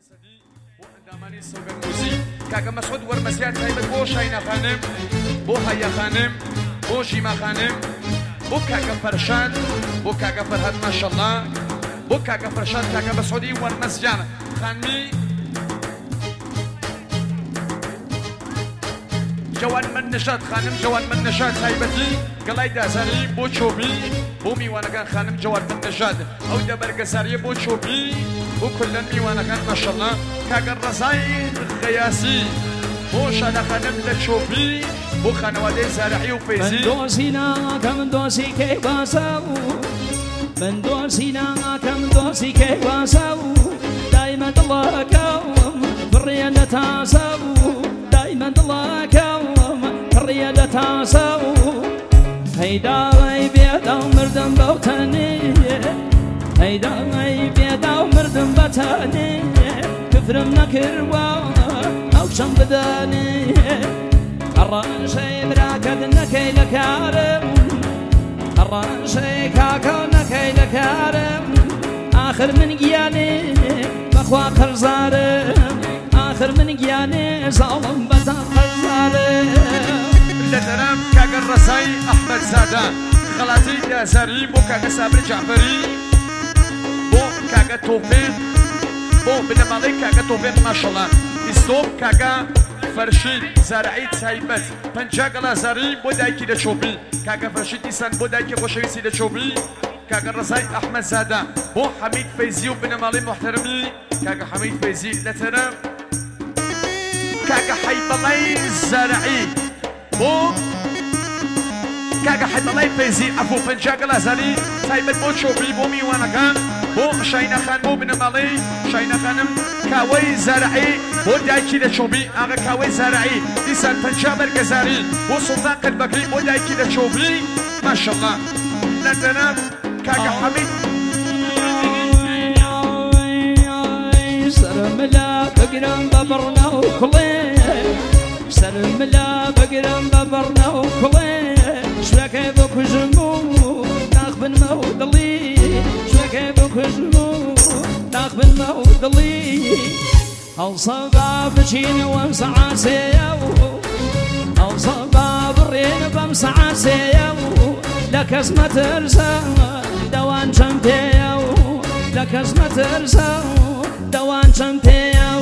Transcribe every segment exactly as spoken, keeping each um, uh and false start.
دامانی سوگندوزی کاکا مسعود ورمسیار تایبت بو شاینا خانم بو هیا خانم بو شیما خانم بو کاکا فرشاد بو کاکا فرهاد ماشاءالله بو کاکا فرشاد کاکا مسعودی ورمسیار خانمی جوان من نشاد خانم جوان من نشاد تایبتی قلای دازاری بو چوبی بو میوانگان خانم جوان من نشاد او دبرگزاری بو چوبی بو كل الميوانكان ما شاء الله كاكر رزاي غياسي بو شانا خانم لتشوفي بو خانوادي زارعي وفيزي من دوسينا كم دوسي كي باساو من دوسينا كم دوسي كي باساو دايما الله كوم في الريادة تاساو دايما الله كوم في الريادة تاساو هيدا غي بيدا مردم بوتاني هيدا غي بيدا مردم بتاني كفرم نكروا أو شم بداني الرانشي براكد نكي لكارم الرانشي كاكا نكي لكارم آخر من جياني بخوا خرزارم آخر من جياني ظالم بتا خرزارم لترام كاكا الرساي أحمد زادة خلاتي دازاري بو كاكا سابر جعفري بو كاكا توفيق بو بنمالي كاكا توفيق ما شاء الله استوب كاكا فرشيد زرعي تايبت پنجا غلازاري بو دايكي لشوبي كاكا فرشيد إنسان بو دايكي خوشويسي لشوبي كاكا الرزاي أحمد زادة بو حميد فيزي وبنمالي محترمي كاكا حميد فيزي لترام كاكا حيبالي زرعي بو كاكا حيبالي فيزي عفو پنجا غلازاري تايبت بو شوبي بو ميوانا كان بو شاينا خان بو بنمالي شاينا خانم كاوي زرعي بو دايكي لشوبي اغا كاوي زرعي ديسان پنجا برگزاري بو سلطان قلبكري بو دايكي لشوبي ما شاء الله لتنام كاكا حميد سرملا بقرم ببرنا وكلي سرملا بقرم ببرنا وكلي شوكي بكجمو ناخبن مودلي شوكي بكجمو ناخبن مودلي الصبا بجين ومسعى سيو الصبا برين بمسعى سيو لك اسمة ترسى دوان شمتيو لك اسمة ترسى دوان شمتيو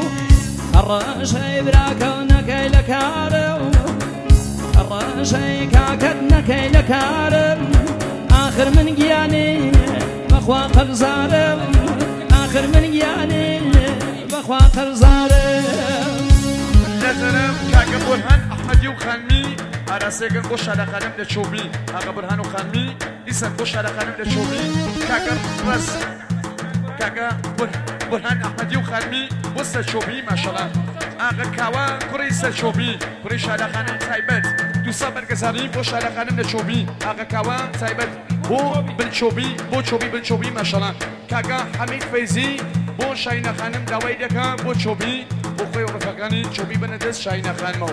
الرشي براكو نكي لكارو الرشي كاكد نكي لكارم آخر من جياني بخوا قرزارم آخر من جياني بخوا قرزارم لترام كاكا برهان أحمدي وخانمي أراسيكن بوش على خانم لشوبي أغا برهان وخانمي إسان بوش على خانم لشوبي كاكا رز كاكا برهان أحمدي وخانمي بوش لشوبي ما شاء الله أغا كاوا كريس لشوبي كريش على خانم تايبت دوسا برگزاري بوش على خانم لشوبي أغا كاوا تايبت بو بالشوبي بو شوبي بالشوبي ما شاء الله كاكا حميد فيزي بو شاينا خانم داوي دكا بو شوبي بو خوي ورفقاني شوبي بندس شاينا خانمو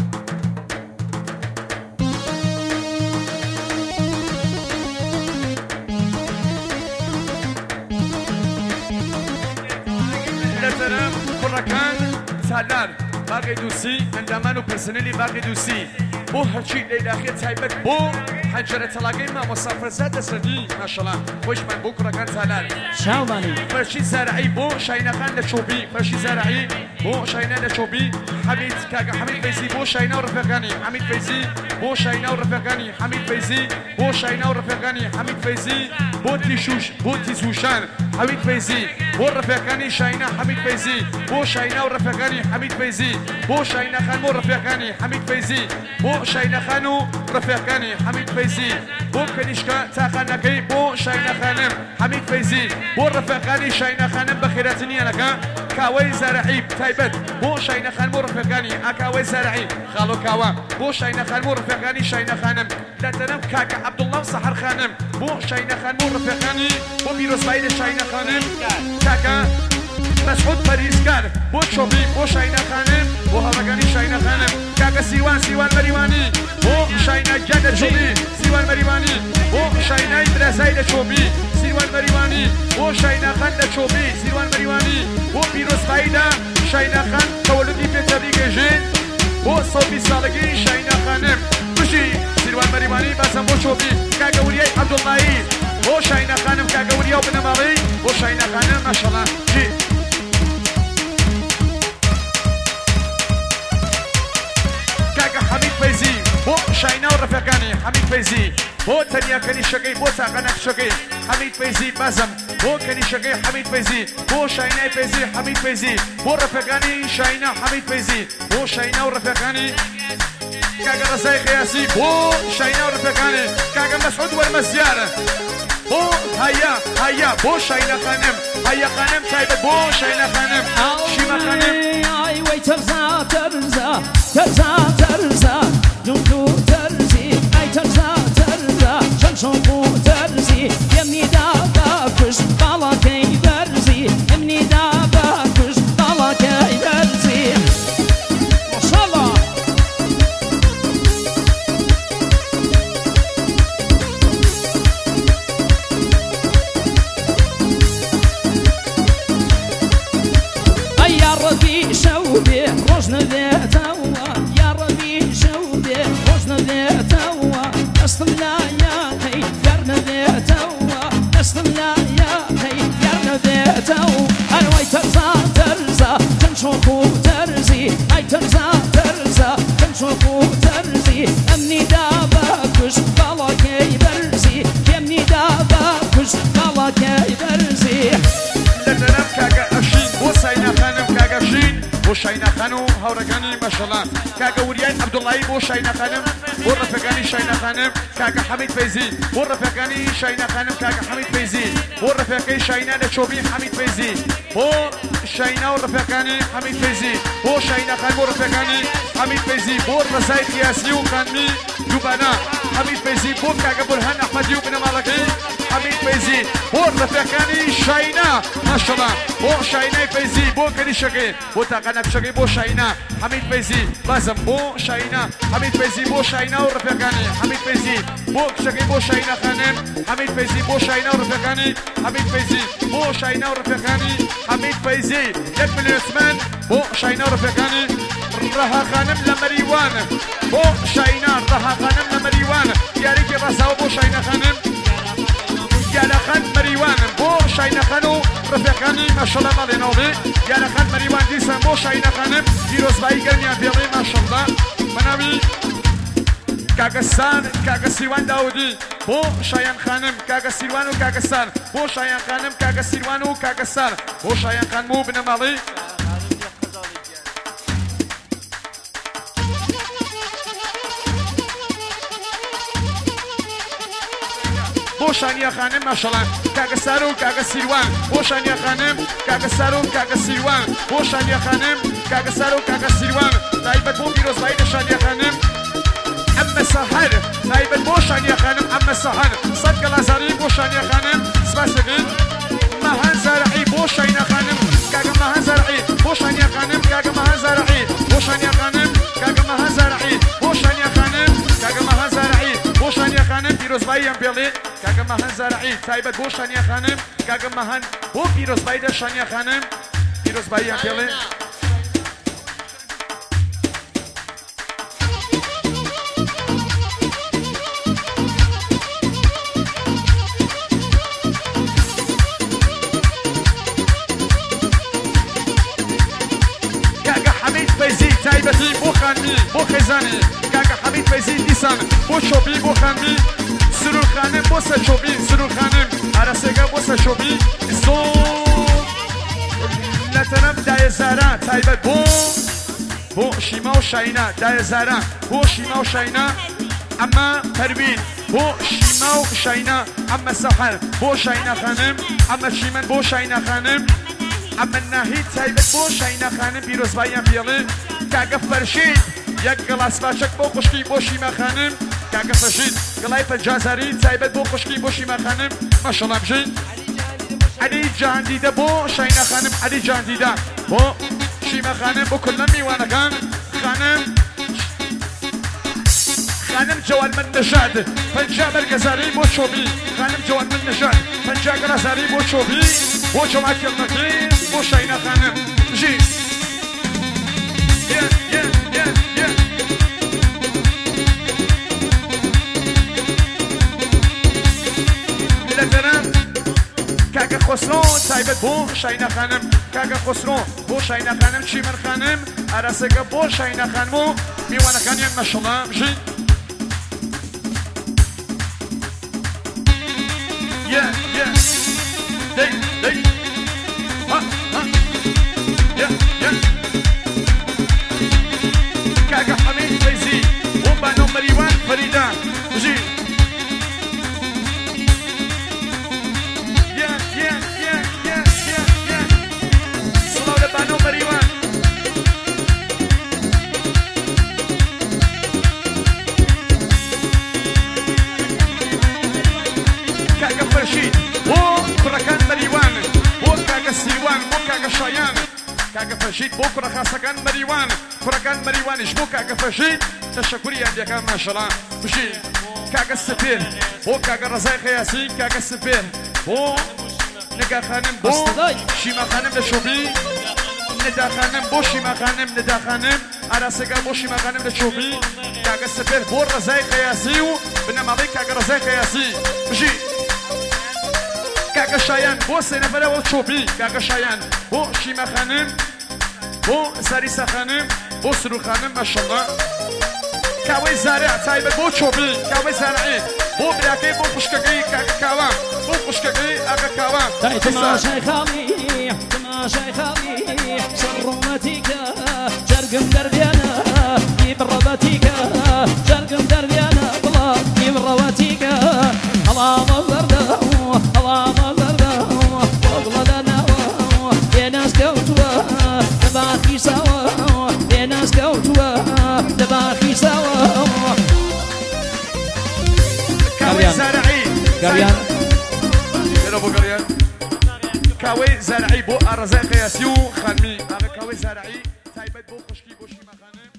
لترام كركان سالار باقي دوسي اندامان وبرسنلي باقي دوسي بو هرشي ليلاخي تايبت بو حنجرة تلاقي ما مسافر زاد سردي ما شاء الله خوش من بكرة كان سالار شاوماني فرشي زرعي بو شاينا خان لشوبي فرشي زرعي بو شاينا لشوبي حميد كاكا حميد فيزي بو شاينا ورفقاني حميد فيزي بو شاينا ورفقاني حميد فيزي بو شاينا ورفقاني حميد فيزي بو تيشوش بو تيسوشان حميد فيزي بو رفقاني شاينا حميد فيزي بو شاينا ورفقاني حميد فيزي بو شاينا خان بو رفقاني حميد فيزي بو شاينا خانو رفقاني حميد فيزي بو كنيشكا تاخانكي بو شاينا خانم حميد فيزي بو رفقاني شاينا خانم بخيراتني انا كاوي زرعي تايبت بو شاينا خان بو رفقاني اكاوي زرعي خالو كاوا بو شاينا خان بو رفقاني شاينا خانم لا تنام كاكا عبد الله صحر خانم بو شاينا خان بو رفقاني بو ميروس بايد شاينا خانم كاكا مسعود فريزكار بو شوبي بو شاينا خانم بو هرقاني شاينا خانم كاكا سيوان سيوان مريواني بو شاينا جد شوبي سيوان مريواني بو شاينا دراسايد شوبي سيوان مەریوانی بۆ شاینەخان لە چۆبی سیروان مەریوانی بۆ پیرۆزباییدا شاینەخان تەوەلودی پێچەری گەژێن بۆ سەوبی ساڵگی شاینەخانم بژی سیروان مەریوانی بەسەم بۆ چۆبی کاگەوریای عەبدوڵڵایی بۆ شاینەخانم کاگەوریا و بنەماڵی بۆ شاینەخانم ماشەڵڵا جی کاگە حەمید فەیزی بۆ شاینا و ڕەفیقانی حەمید فەیزی بۆ تەنیا کەنیشەکەی بۆ چاقە نەخشەکەی حەمید فەیزی بەزم بۆ کەنیشەکەی حەمید فەیزی بۆ شاینای فەیزی حەمید فەیزی بۆ ڕەفیقانی شاینا حەمید فەیزی بۆ شاینا و ڕەفیقانی کاگە ڕەزای قیاسی بۆ شاینا و ڕەفیقانی کاگە مەسعود وەرمەزیارە بۆ هەیە هەیە بۆ شاینا خانم هەیە خانم تایبەت بۆ شاینا خانم شیمە خانم ئای وەی تەرزا تەرزا تەرزا تەرزا جوتو تەرزی ئای تەرزا تەرزا چەند شۆق و تەرزی یەمنیدا باکوش باڵاکەی بەرزی ئەمنیدا باکوش باڵاکەی بەرزی ماشەڵڵا يا ربي شوبي روجنا ذاتوا يا ربي شوبي روجنا ذاتوا أصلنا يا خي يارنا ذاتوا أصلنا يا خي يارنا ذاتوا أنا وي ترزا ترزا تنشوفو ترزي أي ترزا ترزا تنشوفو ترزي أمني داباكش بالاكي برزي يمني داباكش بالاكي برزي لەنەرم کاگە ئەشین بۆ ساینا خانم کاگە شین بۆ شاینا خان و هاوڕەکانی ماشەڵڵا کاگە وریای عەبدوڵڵایی بۆ شاینا خانم بۆ ڕەفیقانی شاینا خانم کاگە حەمید فەیزی بۆ ڕەفیقانی شاینا خانم کاگە حەمید فەیزی بۆ ڕەفیقەی شاینا لە چۆبی حەمید فەیزی بۆ شاینا و ڕەفیقانی حەمید فەیزی بۆ شاینا خان بۆ ڕەفیقانی حەمید فەیزی بۆ ڕەزای قیاسی و خانمی دووبانە حەمید فەیزی بۆ کاگە بورهان ئەحمەدی و بنەماڵەکەی حەمید فەیزی بۆ ڕەفیقانی شاینا ماشەڵڵا بۆ شاینای فەیزی بۆ کەنیشەکەی بۆ تاقە نەخشەکەی بۆ شاینا حەمید فەیزی بەزم بۆ شاینا حەمید فەیزی بۆ شاینا و ڕەفیقانی حەمید فەیزی بۆ کچەکەی بۆ شاینا خانم حەمید فەیزی بۆ شاینا و ڕەفیقانی حەمید فەیزی بۆ شاینا و ڕەفیقانی حەمید فەیزی یەک ملیۆن عوسمان بۆ شاینا و ڕەفیقانی ڕەها خانم لە مەریوان بۆ شاینا ڕەها خانم لە مەریوان یاریکی ڕاستاوە بۆ شاینا خانم یالاخان مەریوانم بۆ شاینا خان و ڕەفیقانی ماشەڵڵا ماڵێنەوەڵێ یالاخان مەریوان دیسان بۆ شاینا خانم پیرۆزبایی گەرمیان پێڵێ ماشەڵڵا بەناوی کاگەستان کاگە سیروان داودی بۆ شایان خانم کاگە سیروان و کاگەستان بۆ شایان خانم کاگە سیروان و کاگەستان بۆ شایان خانم و بنەماڵی بۆ شانیا خانم ماشەڵڵا کاگە سار و کاگە سیروان بۆ شانیا خانم کاگە سار و کاگە سیروان بۆ شانیا خانم کاگە سار و کاگە سیروان تایبەت بۆ پیرۆزبایی لە شانیا خانم ئەمە سەحەر تایبەت بۆ شانیا خانم ئەمە سەحەر سەد گەڵازاری بۆ شانیا خانم سپاس دەکەین مەهان زارعی بۆ شاینا خانم کاگە مەهان زارعی بۆ شانیا خانم کاگە مەهان زارعی بۆ شانیا خانم کاگە مەهان زارعی بۆ شانیا خانم کاگە مەهان زارعی بۆ شانیا خانم پیرۆزباییان پێڵێ کاگە مەهان زارعی تایبەت بۆ شانیا خانم کاگە مەهان بۆ پیرۆزبایی لە شانیا خانم پیرۆزباییان پێڵێ تایبەتی بۆ خانمی بۆ خێزانی کاگە حەمید فەیزی دیسان بۆ چۆبی بۆ خانمی سرور خانم بۆ سەرچۆبی سرور خانم ئارەسێگە بۆ سەرچۆبی زۆر لە تەنەم دایەزارە تایبەت بۆ بۆ شیما و شاینا دایەزارە بۆ شیما و شاینا ئەمە پەروین بۆ شیما و شاینا ئەمە سەحەر بۆ شاینا خانم ئەمە چیمەن بۆ شاینا خانم ئەمە ناهید تایبەت بۆ شاینا خانم پیرۆزباییان پێڵێ کاگە فەرشید یەک گڵاس پاچەک بۆ خوشکی بۆ شیما خانم کاگە فەرشید گڵای پەنجازاری تایبەت بۆ خوشکی بۆ شیما خانم ماشەڵڵا بژین عەلی جاندیدە بۆ شاینا خانم عەلی جاندیدە بۆ شیما خانم بۆ کولە میوانەکان خانم خانم جوان من نژاد پنجا برگزاری بۆ چۆبی خانم جوان من نژاد پنجا گرازاری بۆ چۆبی بۆ جەماعەت کێڵمەکەی بۆ شاینا خانم ژی yeah, yeah, yeah, yeah. لەدەرم کاکە خۆسرۆ تایبەت بۆ شاینا خانم کاکە خۆسرۆ بۆ شاینا خانم چیمەر خانم ئاراسەکە بۆ شاینا خانم و میوانەکانیان مەشەڵڵا ژی yeah, yeah. Hey, hey. Ha, ha. Yeah, yeah. كاكا حميد فايزي وبانو مريوان فريدة جي يا يا يا يا يا يا صلاة لبانو مريوان كاكا فرشيد وكركان مريوان وكاكا سيوان وكاكا شايان كاكا فرشيد بكرة خاصة مريوان كركان مريوان شبو كاكا فرشيد تشكري عندك ما شاء الله بشي كاكا السفير بو كاكا رزاي خياسي كاكا السفير بو نكا خانم بو شيما خانم لشوبي ندا خانم بو شيما خانم ندا خانم عراسكا بو شيما خانم لشوبي كاكا السفير بو رزاي خياسي بنما بي كاكا رزاي خياسي بشي كاكا شايان بو سينفرة بو شوبي كاكا شايان بو شيما خانم بو ساريسا خانم بو سرو خانم ما شاء الله كاوي زارع تايبت بو شوبي كاوي زارعي بو براكي بو قشكاكي كاكا كاوان بو قشكاكي اكا كاوان تاي تماشاي خالي تماشاي خالي شرمتيك جرقم درديانا جيب الرباتيك جرقم درديانا بلا جيب الرواتيك الله مزرده الله مزرده وقل لنا يا ناس كوتوا دباخي سوا يا ناس كوتوا دباخي سوا كاوي زارعي قريان يلا بو قريان كاوي زارعي بو ارزاق ياسيو خانمي هذا كاوي زارعي تايبت بو خشكي بو شيما خانم